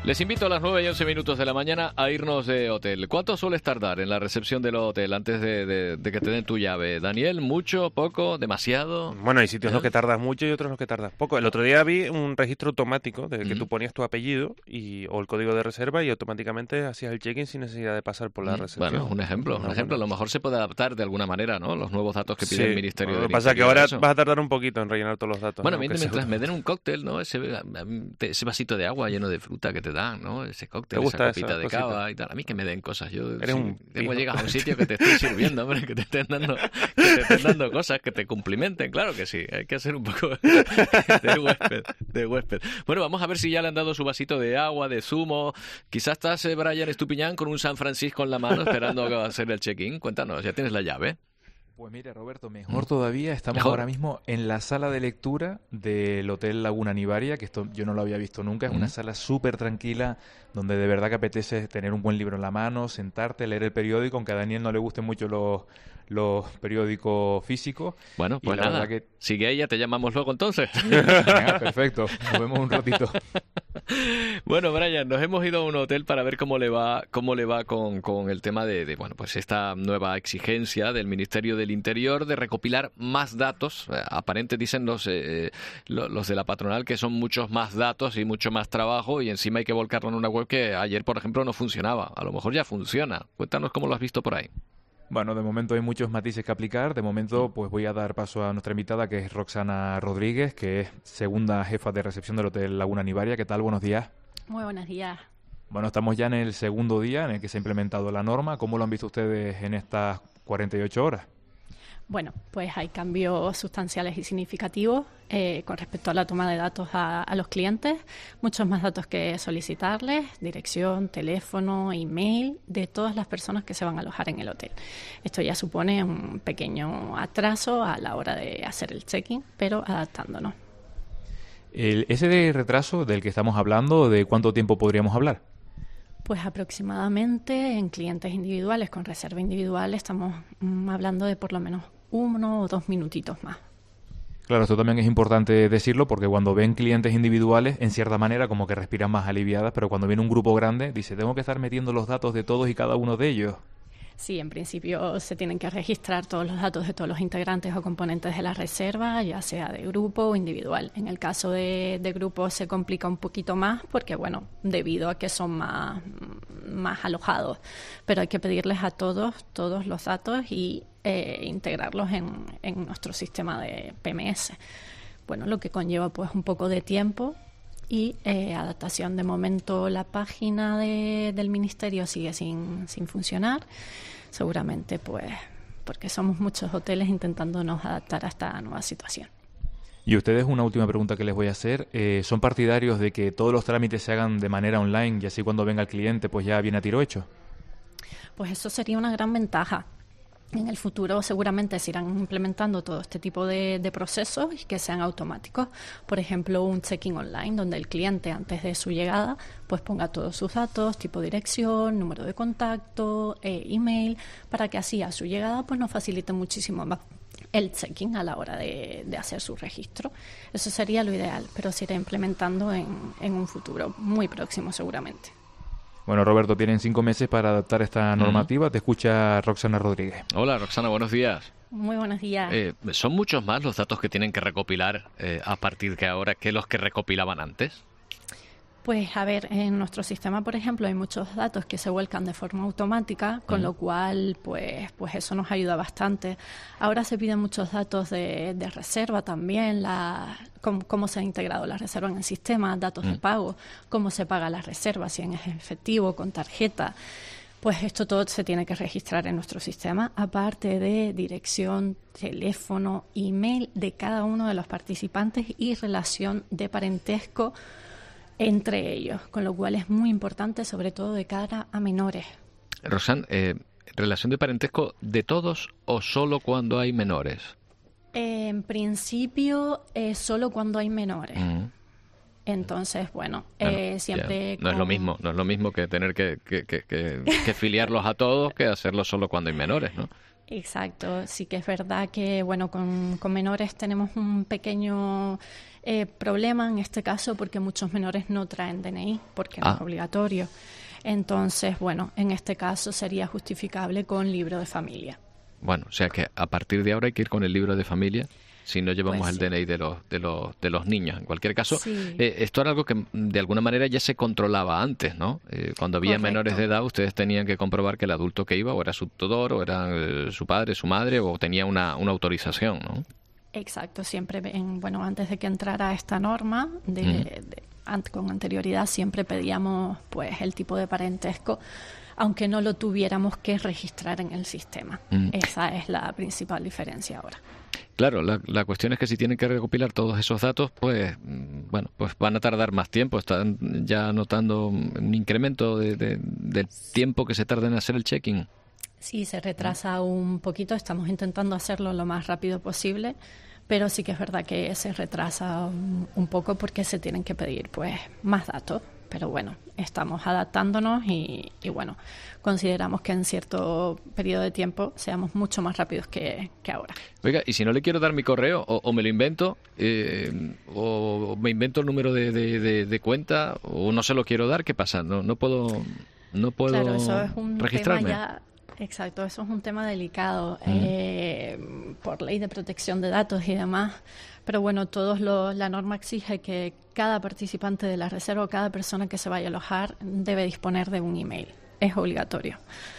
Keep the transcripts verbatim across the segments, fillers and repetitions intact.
Les invito a las nueve y once minutos de la mañana a irnos de hotel. ¿Cuánto sueles tardar en la recepción del hotel antes de, de, de que te den tu llave? Daniel, ¿mucho, poco, demasiado? Bueno, hay sitios en ¿Eh? los que tardas mucho y otros en los que tardas poco. El otro día vi un registro automático de que Mm. tú ponías tu apellido y, o el código de reserva y automáticamente hacías el check-in sin necesidad de pasar por la Mm. recepción. Bueno, un ejemplo, un Ah, ejemplo. A bueno. lo mejor se puede adaptar de alguna manera, ¿no? Los nuevos datos que pide Sí, el Ministerio lo del que pasa es que Interior, ahora eso. vas a tardar un poquito en rellenar todos los datos. Bueno, ¿no? mientras, Aunque sea- mientras me den un cóctel, ¿no? Ese, ese vasito de agua lleno de fruta que te dan, ¿no? Ese cóctel, ¿Te gusta esa copita esa de cosita? cava y tal. A mí que me den cosas. Yo, Eres si un tengo pijo. llegas a un sitio que te estoy sirviendo, hombre, que te estén dando, que te estén dando cosas que te cumplimenten. Claro que sí, hay que hacer un poco de huésped, de huésped. Bueno, vamos a ver si ya le han dado su vasito de agua, de zumo. Quizás estás, eh, Brian Estupiñán, con un San Francisco en la mano esperando a hacer el check-in. Cuéntanos, ya tienes la llave. Pues mira, Roberto, mejor todavía, estamos Mejor. ahora mismo en la sala de lectura del Hotel Laguna Nivaria, que esto yo no lo había visto nunca, es una Mm. sala súper tranquila, donde de verdad que apetece tener un buen libro en la mano, sentarte, leer el periódico, aunque a Daniel no le gusten mucho los, los periódicos físicos. Bueno, Y pues la nada, verdad que- sigue ahí, ya te llamamos luego entonces. Venga, perfecto, nos vemos un ratito. Bueno, Brian, nos hemos ido a un hotel para ver cómo le va, cómo le va con, con el tema de, de, bueno, pues esta nueva exigencia del Ministerio del Interior de recopilar más datos. Eh, Aparente dicen los, eh, lo- los de la patronal que son muchos más datos y mucho más trabajo y encima hay que volcarlo en una web que ayer, por ejemplo, no funcionaba. A lo mejor ya funciona. Cuéntanos cómo lo has visto por ahí. Bueno, de momento hay muchos matices que aplicar. De momento, pues voy a dar paso a nuestra invitada, que es Roxana Rodríguez, que es segunda jefa de recepción del Hotel Laguna Nivaria. ¿Qué tal? Buenos días. Muy buenos días. Bueno, estamos ya en el segundo día en el que se ha implementado la norma. ¿Cómo lo han visto ustedes en estas cuarenta y ocho horas? Bueno, pues hay cambios sustanciales y significativos eh, con respecto a la toma de datos a, a los clientes. Muchos más datos que solicitarles, dirección, teléfono, email, de todas las personas que se van a alojar en el hotel. Esto ya supone un pequeño atraso a la hora de hacer el check-in, pero adaptándonos. El, ese de retraso del que estamos hablando, ¿de cuánto tiempo podríamos hablar? Pues aproximadamente en clientes individuales con reserva individual estamos mm, hablando de por lo menos uno o dos minutitos más. Claro, esto también es importante decirlo porque cuando ven clientes individuales, en cierta manera como que respiran más aliviadas, pero cuando viene un grupo grande, dice, tengo que estar metiendo los datos de todos y cada uno de ellos. Sí, en principio se tienen que registrar todos los datos de todos los integrantes o componentes de la reserva, ya sea de grupo o individual. En el caso de, de grupo se complica un poquito más porque, bueno, debido a que son más, más alojados. Pero hay que pedirles a todos todos los datos y eh, integrarlos en, en nuestro sistema de P M S. Bueno, lo que conlleva pues un poco de tiempo y eh, adaptación. De momento la página de, del Ministerio sigue sin, sin funcionar, seguramente pues porque somos muchos hoteles intentándonos adaptar a esta nueva situación. Y ustedes, una última pregunta que les voy a hacer, eh, ¿son partidarios de que todos los trámites se hagan de manera online y así cuando venga el cliente pues ya viene a tiro hecho? Pues eso sería una gran ventaja. En el futuro seguramente se irán implementando todo este tipo de, de procesos y que sean automáticos. Por ejemplo, un check-in online donde el cliente antes de su llegada pues ponga todos sus datos, tipo dirección, número de contacto, eh, email, para que así a su llegada pues nos facilite muchísimo más el check-in a la hora de, de hacer su registro. Eso sería lo ideal, pero se irá implementando en, en un futuro muy próximo seguramente. Bueno, Roberto, tienen cinco meses para adaptar esta normativa. Te escucha Roxana Rodríguez. Hola, Roxana, buenos días. Muy buenos días. Eh, ¿Son muchos más los datos que tienen que recopilar eh, a partir de ahora que los que recopilaban antes? Pues a ver, en nuestro sistema, por ejemplo, hay muchos datos que se vuelcan de forma automática, con Mm. lo cual, pues, pues eso nos ayuda bastante. Ahora se piden muchos datos de, de reserva también, la, cómo, cómo se ha integrado la reserva en el sistema, datos Mm. de pago, cómo se paga la reserva, si en efectivo, con tarjeta. Pues esto todo se tiene que registrar en nuestro sistema, aparte de dirección, teléfono, email de cada uno de los participantes y relación de parentesco entre ellos, con lo cual es muy importante, sobre todo de cara a menores. Roxana, eh, ¿relación de parentesco de todos o solo cuando hay menores? Eh, en principio, eh, solo cuando hay menores. Mm. Entonces, bueno, Bueno, eh, siempre... ya, no es lo con- mismo, no es lo mismo que tener que, que, que, que, que filiarlos a todos que hacerlo solo cuando hay menores, ¿no? Exacto, sí que es verdad que bueno, con, con menores tenemos un pequeño eh, problema en este caso porque muchos menores no traen D N I porque no Ah. es obligatorio. Entonces, bueno, en este caso sería justificable con libro de familia. Bueno, o sea que a partir de ahora hay que ir con el libro de familia si no llevamos Pues el sí. D N I de los, de los, de los niños. En cualquier caso, Sí. eh, esto era algo que mm, de alguna manera ya se controlaba antes, ¿no? Eh, cuando había Correcto. menores de edad, ustedes tenían que comprobar que el adulto que iba o era su tutor, o era eh, su padre, su madre, o tenía una, una autorización, ¿no? Exacto, siempre, en, bueno, antes de que entrara esta norma, de, Ujú. de- ant- con anterioridad siempre pedíamos pues el tipo de parentesco, aunque no lo tuviéramos que registrar en el sistema. Mm. Esa es la principal diferencia ahora. Claro, la, la cuestión es que si tienen que recopilar todos esos datos, pues mm, bueno, pues van a tardar más tiempo. Están ya notando un incremento de, de- del tiempo que se tarda en hacer el check-in. Sí, se retrasa un poquito, estamos intentando hacerlo lo más rápido posible, pero sí que es verdad que se retrasa un, un poco porque se tienen que pedir pues más datos. Pero bueno, estamos adaptándonos y, y bueno, consideramos que en cierto periodo de tiempo seamos mucho más rápidos que, que ahora. Oiga, y si no le quiero dar mi correo, o, o me lo invento, eh, o me invento el número de, de- de- de cuenta, o no se lo quiero dar, ¿qué pasa? No, no puedo, no puedo Claro, eso es un registrarme. tema ya, exacto, eso es un tema delicado Mm. eh, por ley de protección de datos y demás. Pero bueno, todos lo, la norma exige que cada participante de la reserva o cada persona que se vaya a alojar debe disponer de un email. Es obligatorio.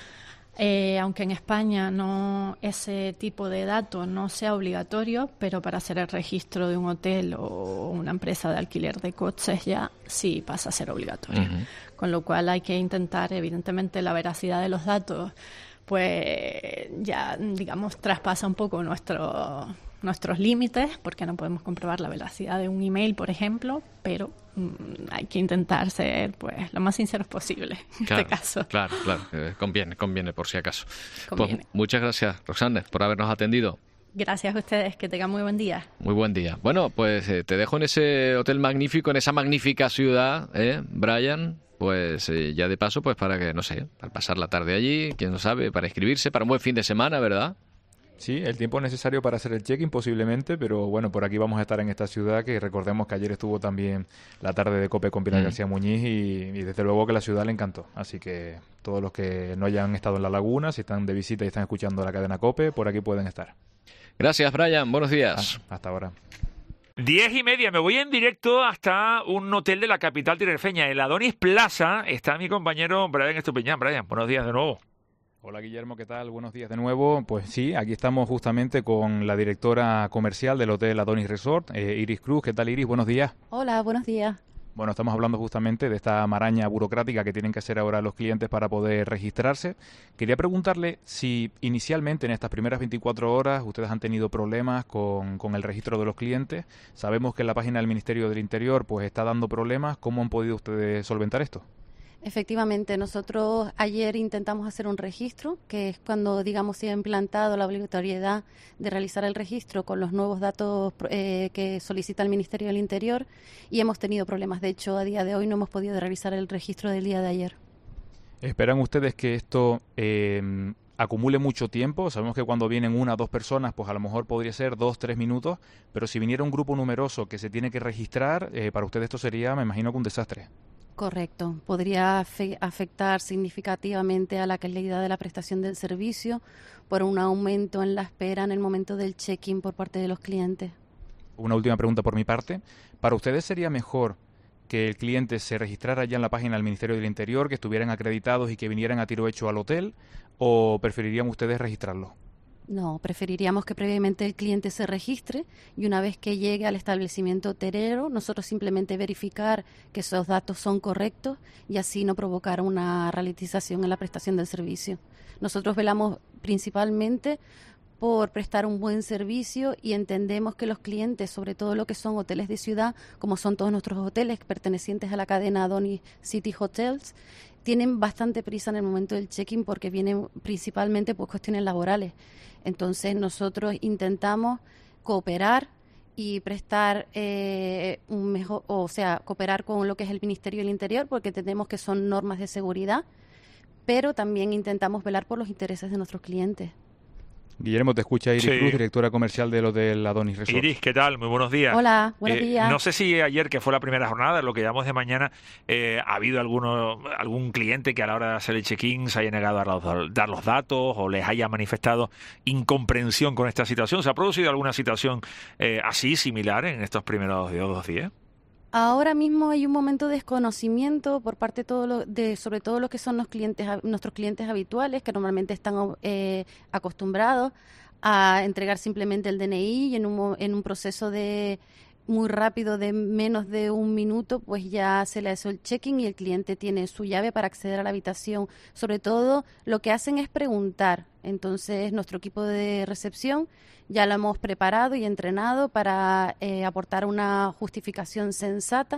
Eh, aunque en España no ese tipo de datos no sea obligatorio, pero para hacer el registro de un hotel o una empresa de alquiler de coches ya sí pasa a ser obligatorio. Ujú. Con lo cual hay que intentar, evidentemente, la veracidad de los datos, pues ya, digamos, traspasa un poco nuestro, nuestros límites, porque no podemos comprobar la veracidad de un email, por ejemplo, pero mm, hay que intentar ser pues lo más sinceros posible en Claro, este caso. Claro, claro, eh, conviene, conviene por si acaso. Conviene. Pues muchas gracias, Roxana, por habernos atendido. Gracias a ustedes, que tengan muy buen día. Muy buen día. Bueno, pues eh, te dejo en ese hotel magnífico, en esa magnífica ciudad, ¿eh, Brian? Pues eh, ya de paso, pues para que, no sé, para pasar la tarde allí, quién lo sabe, para inscribirse, para un buen fin de semana, ¿verdad? Sí, el tiempo necesario para hacer el check-in posiblemente, pero bueno, por aquí vamos a estar en esta ciudad que recordemos que ayer estuvo también la tarde de COPE con Pilar Mm. García Muñiz y, y desde luego que la ciudad le encantó. Así que todos los que no hayan estado en La Laguna, si están de visita y están escuchando la cadena COPE, por aquí pueden estar. Gracias, Brian. Buenos días. Ah, hasta ahora. Diez y media, me voy en directo hasta un hotel de la capital tinerfeña, el Adonis Plaza. Está mi compañero Brian Estupiñán. Brian, buenos días de nuevo. Hola Guillermo, ¿qué tal? Buenos días de nuevo. Pues sí, aquí estamos justamente con la directora comercial del Hotel Adonis Resort, eh, Iris Cruz. ¿Qué tal, Iris? Buenos días. Hola, buenos días. Bueno, estamos hablando justamente de esta maraña burocrática que tienen que hacer ahora los clientes para poder registrarse. Quería preguntarle si inicialmente en estas primeras veinticuatro horas ustedes han tenido problemas con, con el registro de los clientes. Sabemos que la página del Ministerio del Interior pues está dando problemas. ¿Cómo han podido ustedes solventar esto? Efectivamente, nosotros ayer intentamos hacer un registro, que es cuando, digamos, se ha implantado la obligatoriedad de realizar el registro con los nuevos datos eh, que solicita el Ministerio del Interior, y hemos tenido problemas. De hecho, a día de hoy no hemos podido realizar el registro del día de ayer. ¿Esperan ustedes que esto eh, acumule mucho tiempo? Sabemos que cuando vienen una o dos personas, pues a lo mejor podría ser dos, tres minutos, pero si viniera un grupo numeroso que se tiene que registrar, eh, para ustedes esto sería, me imagino, que un desastre. Correcto. Podría afe- afectar significativamente a la calidad de la prestación del servicio por un aumento en la espera en el momento del check-in por parte de los clientes. Una última pregunta por mi parte. ¿Para ustedes sería mejor que el cliente se registrara ya en la página del Ministerio del Interior, que estuvieran acreditados y que vinieran a tiro hecho al hotel, o preferirían ustedes registrarlo? No, preferiríamos que previamente el cliente se registre y una vez que llegue al establecimiento hotelero, nosotros simplemente verificar que esos datos son correctos y así no provocar una ralentización en la prestación del servicio. Nosotros velamos principalmente por prestar un buen servicio y entendemos que los clientes, sobre todo lo que son hoteles de ciudad, como son todos nuestros hoteles pertenecientes a la cadena Adonis City Hotels, tienen bastante prisa en el momento del check-in porque vienen principalmente por cuestiones laborales. Entonces nosotros intentamos cooperar y prestar eh, un mejor, o sea, cooperar con lo que es el Ministerio del Interior porque entendemos que son normas de seguridad, pero también intentamos velar por los intereses de nuestros clientes. Guillermo, te escucha Iris Sí. Cruz, directora comercial del Hotel Adonis Resort. Iris, ¿qué tal? Muy buenos días. Hola, buenos Eh, días. No sé si ayer, que fue la primera jornada, lo que llamamos de mañana, eh, ha habido alguno, algún cliente que a la hora de hacer el check-in se haya negado a dar- dar los datos o les haya manifestado incomprensión con esta situación. ¿Se ha producido alguna situación eh, así, similar, en estos primeros dos días? Ahora mismo hay un momento de desconocimiento por parte de todo lo, de sobre todo lo que son los clientes, nuestros clientes habituales, que normalmente están eh, acostumbrados a entregar simplemente el D N I y en un, en un proceso de muy rápido de menos de un minuto, pues ya se le hace el check-in y el cliente tiene su llave para acceder a la habitación. Sobre todo lo que hacen es preguntar. Entonces nuestro equipo de recepción ya lo hemos preparado y entrenado para eh, aportar una justificación sensata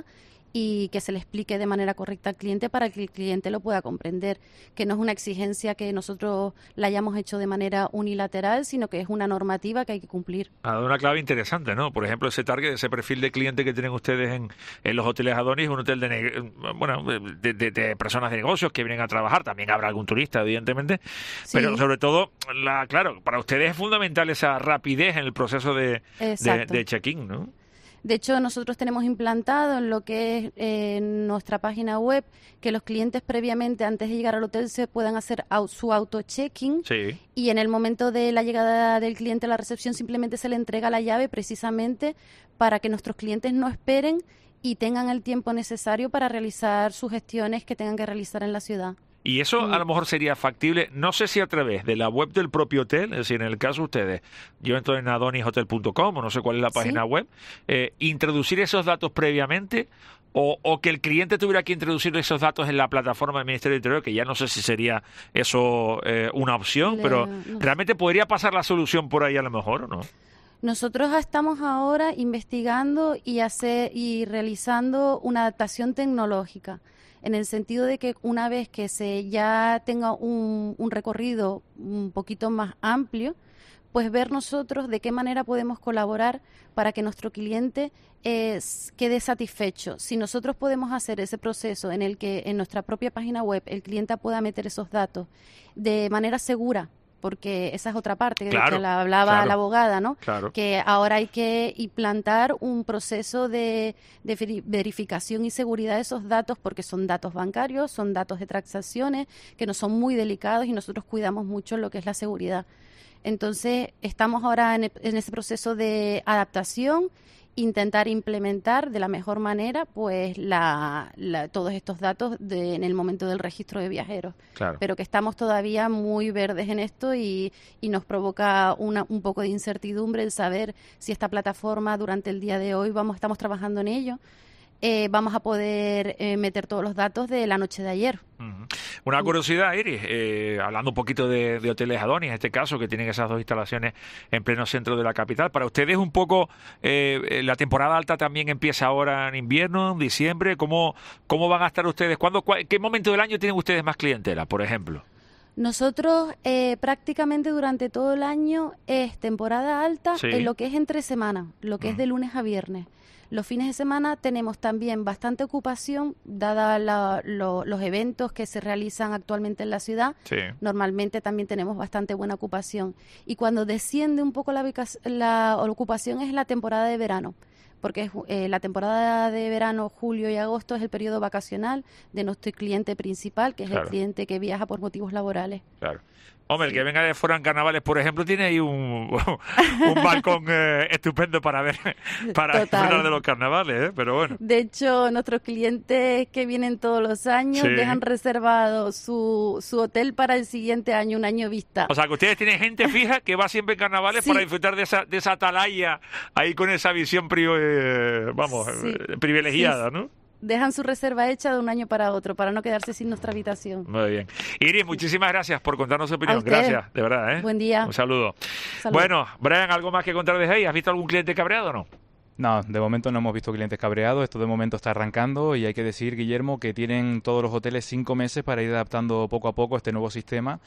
y que se le explique de manera correcta al cliente para que el cliente lo pueda comprender, que no es una exigencia que nosotros la hayamos hecho de manera unilateral, sino que es una normativa que hay que cumplir. Ha dado una clave interesante, ¿no? Por ejemplo, ese target, ese perfil de cliente que tienen ustedes en, en los hoteles Adonis, un hotel de, ne- bueno, de, de- de personas de negocios que vienen a trabajar, también habrá algún turista, evidentemente, Sí. pero sobre todo, la, claro, para ustedes es fundamental esa rapidez en el proceso de, de, Exacto. de check-in, ¿no? De hecho, nosotros tenemos implantado en lo que es eh, nuestra página web que los clientes previamente, antes de llegar al hotel, se puedan hacer au- su auto-checking Sí. y en el momento de la llegada del cliente a la recepción simplemente se le entrega la llave precisamente para que nuestros clientes no esperen y tengan el tiempo necesario para realizar sus gestiones que tengan que realizar en la ciudad. Y eso Mm. a lo mejor sería factible, no sé si a través de la web del propio hotel, es decir, en el caso de ustedes, yo entro en adonis hotel punto com o no sé cuál es la página Sí. web, eh, introducir esos datos previamente o, o que el cliente tuviera que introducir esos datos en la plataforma del Ministerio del Interior, que ya no sé si sería eso eh, una opción, Le- pero no. realmente podría pasar la solución por ahí a lo mejor, ¿o no? Nosotros estamos ahora investigando y hacer y realizando una adaptación tecnológica, en el sentido de que una vez que se ya tenga un, un recorrido un poquito más amplio, pues ver nosotros de qué manera podemos colaborar para que nuestro cliente eh, s- quede satisfecho. Si nosotros podemos hacer ese proceso en el que en nuestra propia página web el cliente pueda meter esos datos de manera segura, porque esa es otra parte de Claro, que la hablaba claro. la abogada, ¿no? Claro. Que ahora hay que implantar un proceso de, de veri- verificación y seguridad de esos datos porque son datos bancarios, son datos de transacciones que no son muy delicados y nosotros cuidamos mucho lo que es la seguridad. Entonces, estamos ahora en, e- en ese proceso de adaptación, intentar implementar de la mejor manera pues la, la- todos estos datos de- en el momento del registro de viajeros. Claro. Pero que estamos todavía muy verdes en esto y, y nos provoca una, un poco de incertidumbre el saber si esta plataforma durante el día de hoy vamos estamos trabajando en ello. Eh, vamos a poder eh, meter todos los datos de la noche de ayer. Ujú. Una curiosidad, Iris, eh, hablando un poquito de, de Hoteles Adonis, en este caso, que tienen esas dos instalaciones en pleno centro de la capital. Para ustedes un poco, eh, la temporada alta también empieza ahora en invierno, en diciembre. ¿Cómo, cómo van a estar ustedes? ¿Cuándo, cua- ¿Qué momento del año tienen ustedes más clientela, por ejemplo? Nosotros eh, prácticamente durante todo el año es temporada alta Sí. en lo que es entre semana, lo que Mm. es de lunes a viernes. Los fines de semana tenemos también bastante ocupación, dada la- lo- los eventos que se realizan actualmente en la ciudad. Sí. Normalmente también tenemos bastante buena ocupación. Y cuando desciende un poco la, ubica- la ocupación es la temporada de verano, porque es, eh, la temporada de verano, julio y agosto, es el periodo vacacional de nuestro cliente principal, que es Claro. el cliente que viaja por motivos laborales. Claro. Hombre, el que venga de fuera en carnavales, por ejemplo, tiene ahí un, un balcón eh, estupendo para ver, para Total. disfrutar de los carnavales, ¿eh? Pero bueno. De hecho, nuestros clientes que vienen todos los años Sí. dejan reservado su, su hotel para el siguiente año, un año vista. O sea, que ustedes tienen gente fija que va siempre en carnavales Sí. para disfrutar de esa, de esa atalaya ahí con esa visión pri- eh, vamos, Sí. eh, privilegiada, Sí. ¿no? Dejan su reserva hecha de un año para otro para no quedarse sin nuestra habitación. Muy bien. Iris, muchísimas gracias por contarnos su A opinión. usted. Gracias, de verdad, ¿eh? Buen día. Un saludo. Saludos. Bueno, Brian, ¿algo más que contar desde ahí? ¿Has visto algún cliente cabreado o no? No, de momento no hemos visto clientes cabreados, esto de momento está arrancando y hay que decir, Guillermo, que tienen todos los hoteles cinco meses para ir adaptando poco a poco este nuevo sistema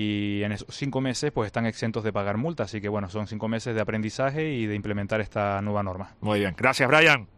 y en esos cinco meses pues están exentos de pagar multa, así que bueno, son cinco meses de aprendizaje y de implementar esta nueva norma. Muy bien. Gracias, Brian.